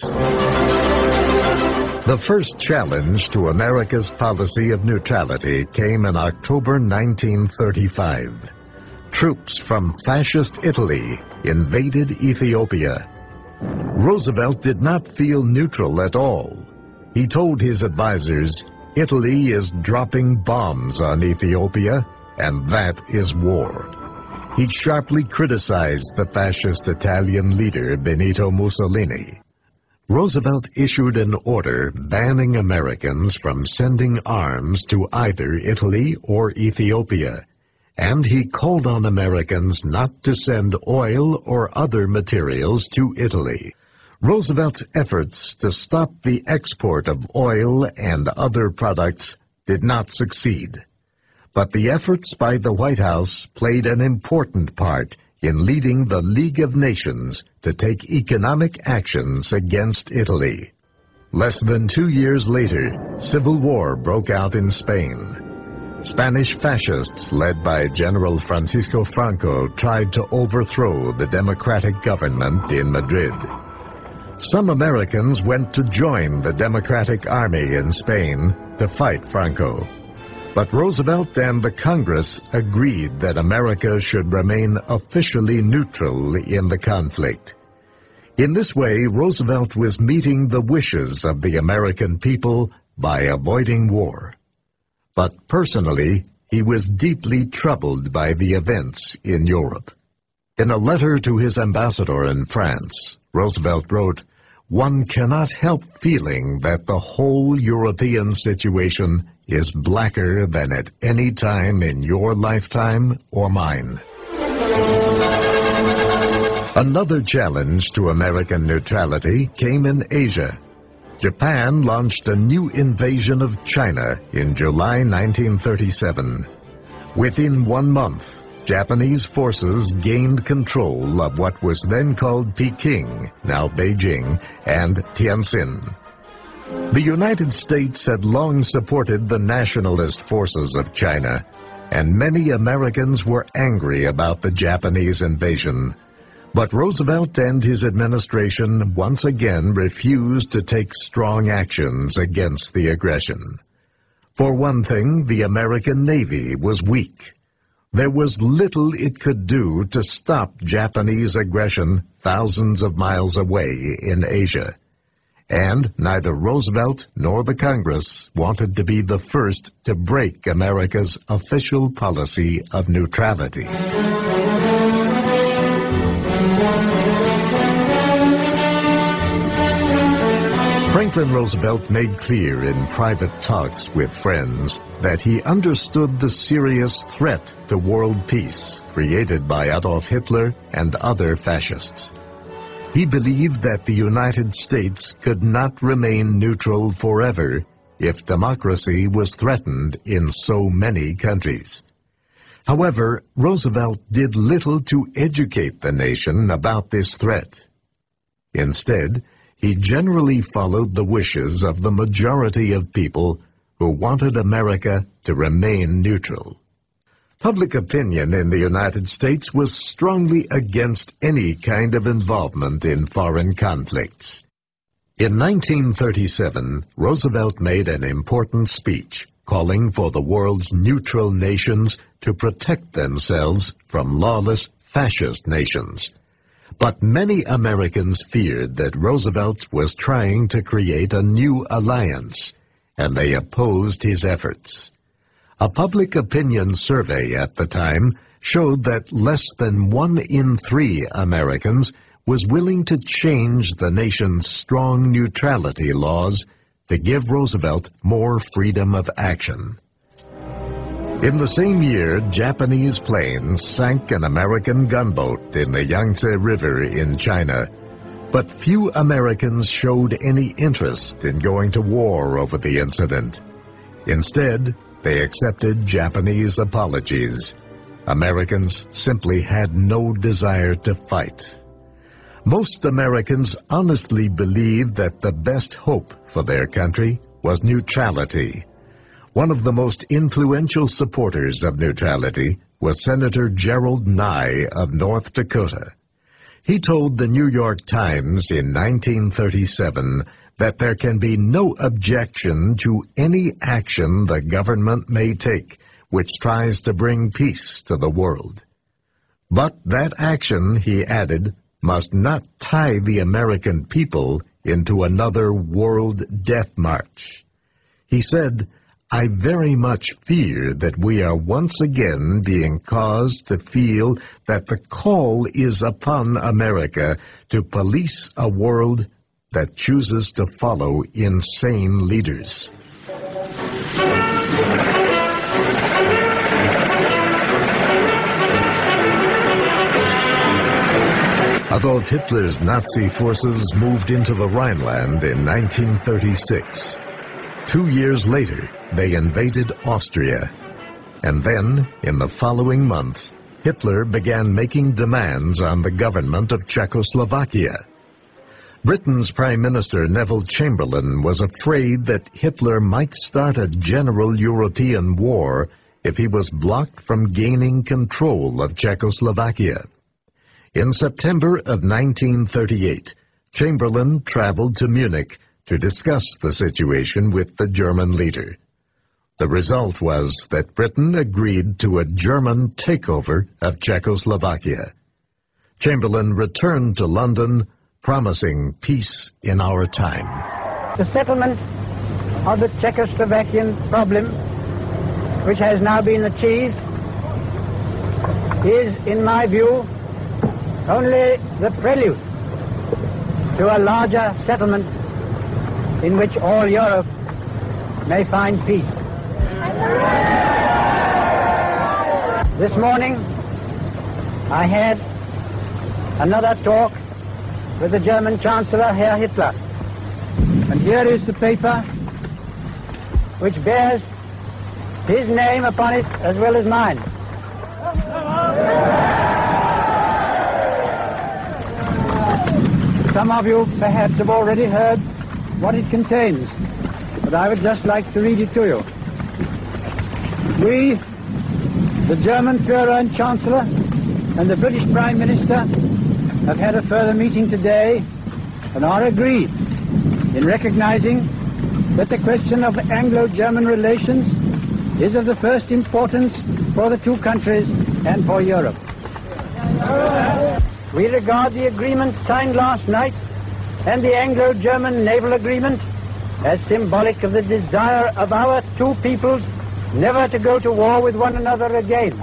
The first challenge to America's policy of neutrality came in October nineteen thirty-five. Troops from fascist Italy invaded Ethiopia. Roosevelt did not feel neutral at all. He told his advisers, Italy is dropping bombs on Ethiopia, and that is war. He sharply criticized the fascist Italian leader Benito Mussolini. Roosevelt issued an order banning Americans from sending arms to either Italy or Ethiopia, and he called on Americans not to send oil or other materials to Italy. Roosevelt's efforts to stop the export of oil and other products did not succeed. But the efforts by the White House played an important part in leading the League of Nations to take economic actions against Italy. Less than two years later, civil war broke out in Spain. Spanish fascists led by General Francisco Franco tried to overthrow the democratic government in Madrid. Some Americans went to join the Democratic Army in Spain to fight Franco. But Roosevelt and the Congress agreed that America should remain officially neutral in the conflict. In this way, Roosevelt was meeting the wishes of the American people by avoiding war. But personally, he was deeply troubled by the events in Europe. In a letter to his ambassador in France, Roosevelt wrote, "One cannot help feeling that the whole European situation is blacker than at any time in your lifetime or mine." Another challenge to American neutrality came in Asia. Japan launched a new invasion of China in July nineteen thirty-seven. Within one month, Japanese forces gained control of what was then called Peking, now Beijing, and Tianjin. The United States had long supported the nationalist forces of China, and many Americans were angry about the Japanese invasion. But Roosevelt and his administration once again refused to take strong actions against the aggression. For one thing, the American Navy was weak. There was little it could do to stop Japanese aggression thousands of miles away in Asia. And neither Roosevelt nor the Congress wanted to be the first to break America's official policy of neutrality. Franklin Roosevelt made clear in private talks with friends that he understood the serious threat to world peace created by Adolf Hitler and other fascists. He believed that the United States could not remain neutral forever if democracy was threatened in so many countries. However, Roosevelt did little to educate the nation about this threat. Instead, he generally followed the wishes of the majority of people who wanted America to remain neutral. Public opinion in the United States was strongly against any kind of involvement in foreign conflicts. In nineteen thirty-seven, Roosevelt made an important speech calling for the world's neutral nations to protect themselves from lawless fascist nations. But many Americans feared that Roosevelt was trying to create a new alliance, and they opposed his efforts. A public opinion survey at the time showed that less than one in three Americans was willing to change the nation's strong neutrality laws to give Roosevelt more freedom of action. In the same year, Japanese planes sank an American gunboat in the Yangtze River in China, but few Americans showed any interest in going to war over the incident. Instead, they accepted Japanese apologies. Americans simply had no desire to fight. Most Americans honestly believed that the best hope for their country was neutrality. One of the most influential supporters of neutrality was Senator Gerald Nye of North Dakota. He told the New York Times in nineteen thirty-seven that there can be no objection to any action the government may take which tries to bring peace to the world. But that action, he added, must not tie the American people into another world death march. He said, "I very much fear that we are once again being caused to feel that the call is upon America to police a world that chooses to follow insane leaders." Adolf Hitler's Nazi forces moved into the Rhineland in nineteen thirty-six. Two years later, they invaded Austria. And then, in the following months, Hitler began making demands on the government of Czechoslovakia. Britain's Prime Minister Neville Chamberlain was afraid that Hitler might start a general European war if he was blocked from gaining control of Czechoslovakia. In September of nineteen thirty-eight, Chamberlain traveled to Munich to discuss the situation with the German leader. The result was that Britain agreed to a German takeover of Czechoslovakia. Chamberlain returned to London, promising peace in our time. The settlement of the Czechoslovakian problem, which has now been achieved, is, in my view, only the prelude to a larger settlement in which all Europe may find peace. This morning, I had another talk with the German Chancellor, Herr Hitler. And here is the paper which bears his name upon it as well as mine. Some of you perhaps have already heard what it contains, but I would just like to read it to you. We, the German Führer and Chancellor, and the British Prime Minister have had a further meeting today and are agreed in recognizing that the question of Anglo-German relations is of the first importance for the two countries and for Europe. We regard the agreement signed last night and the Anglo-German naval agreement as symbolic of the desire of our two peoples never to go to war with one another again.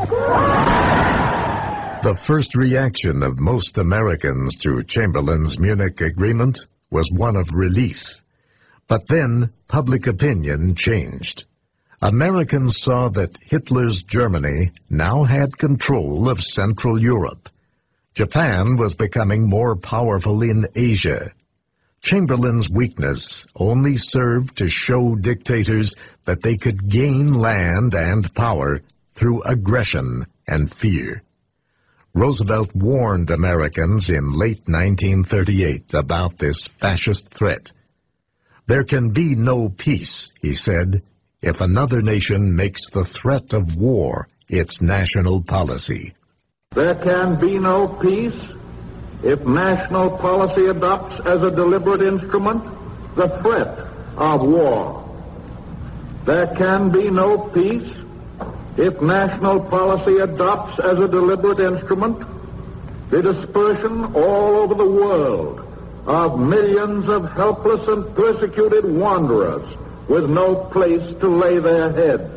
The first reaction of most Americans to Chamberlain's Munich agreement was one of relief. But then public opinion changed. Americans saw that Hitler's Germany now had control of Central Europe. Japan was becoming more powerful in Asia. Chamberlain's weakness only served to show dictators that they could gain land and power through aggression and fear. Roosevelt warned Americans in late nineteen thirty-eight about this fascist threat. There can be no peace, he said, if another nation makes the threat of war its national policy. There can be no peace if national policy adopts as a deliberate instrument the threat of war. There can be no peace if national policy adopts as a deliberate instrument the dispersion all over the world of millions of helpless and persecuted wanderers with no place to lay their heads.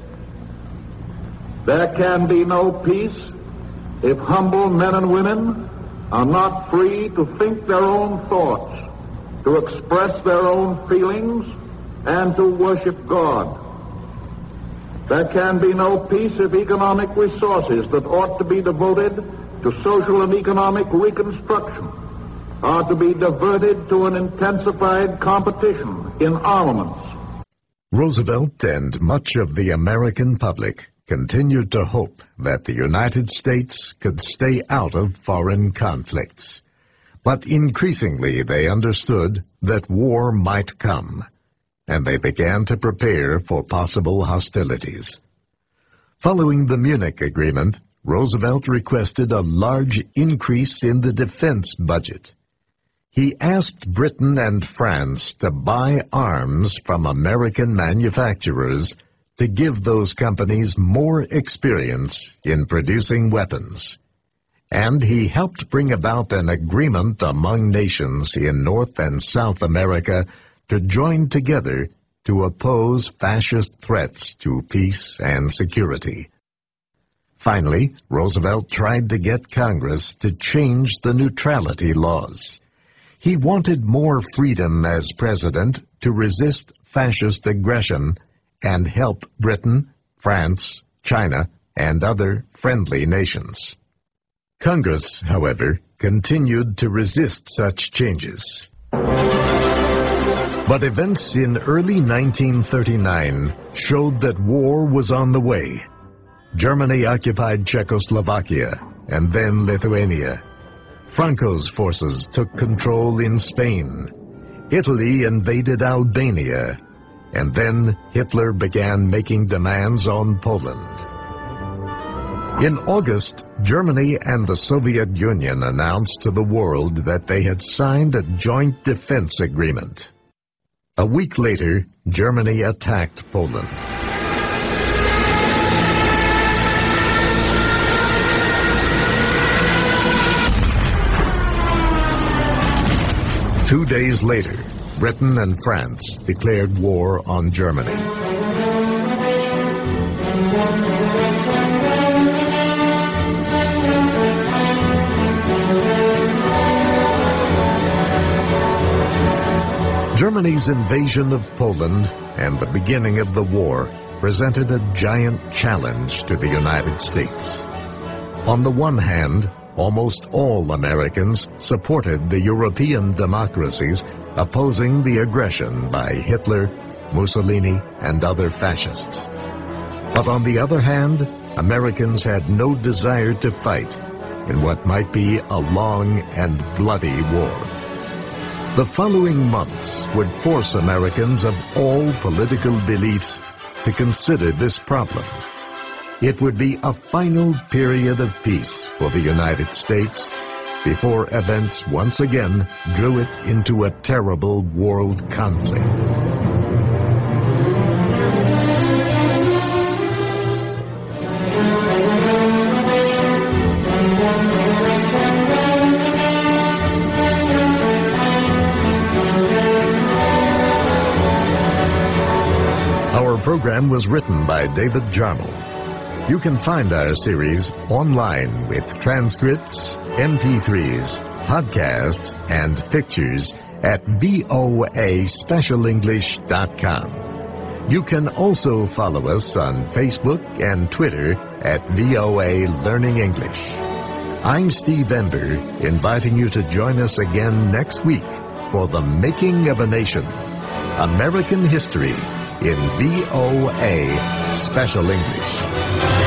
There can be no peace if humble men and women are not free to think their own thoughts, to express their own feelings, and to worship God. There can be no peace if economic resources that ought to be devoted to social and economic reconstruction are to be diverted to an intensified competition in armaments. Roosevelt and much of the American public continued to hope that the United States could stay out of foreign conflicts. But increasingly they understood that war might come, and they began to prepare for possible hostilities. Following the Munich Agreement, Roosevelt requested a large increase in the defense budget. He asked Britain and France to buy arms from American manufacturers to give those companies more experience in producing weapons. And he helped bring about an agreement among nations in North and South America to join together to oppose fascist threats to peace and security. Finally, Roosevelt tried to get Congress to change the neutrality laws. He wanted more freedom as president to resist fascist aggression and help Britain, France, China, and other friendly nations. Congress, however, continued to resist such changes. But events in early nineteen thirty-nine showed that war was on the way. Germany occupied Czechoslovakia and then Lithuania. Franco's forces took control in Spain. Italy invaded Albania, and then Hitler began making demands on Poland. In August, Germany and the Soviet Union announced to the world that they had signed a joint defense agreement. A week later, Germany attacked Poland. Two days later, Britain and France declared war on Germany. Germany's invasion of Poland and the beginning of the war presented a giant challenge to the United States. On the one hand, almost all Americans supported the European democracies opposing the aggression by Hitler, Mussolini, and other fascists. But on the other hand, Americans had no desire to fight in what might be a long and bloody war. The following months would force Americans of all political beliefs to consider this problem. It would be a final period of peace for the United States before events once again drew it into a terrible world conflict. Our program was written by David Jarmel. You can find our series online with transcripts, M P threes, podcasts, and pictures at voa special english dot com. You can also follow us on Facebook and Twitter at V O A Learning English. I'm Steve Ember, inviting you to join us again next week for The Making of a Nation, American History in V O A Special English.